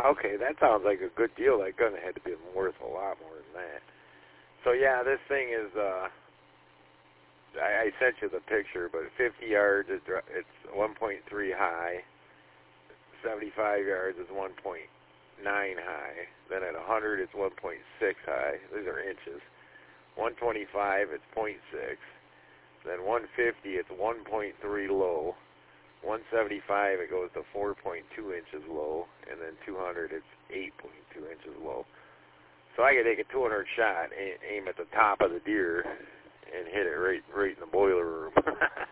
Okay, that sounds like a good deal. That gun had to be worth a lot more than that. So yeah, this thing is. I sent you the picture, but 50 yards it's 1.3 high. 75 yards is 1.9 high. Then at 100 it's 1.6 high. These are inches. 125 it's 0.6. Then 150 it's 1.3 low. 175 it goes to 4.2 inches low, and then 200 it's 8.2 inches low. So I could take a 200 shot, aim at the top of the deer, and hit it right in the boiler room.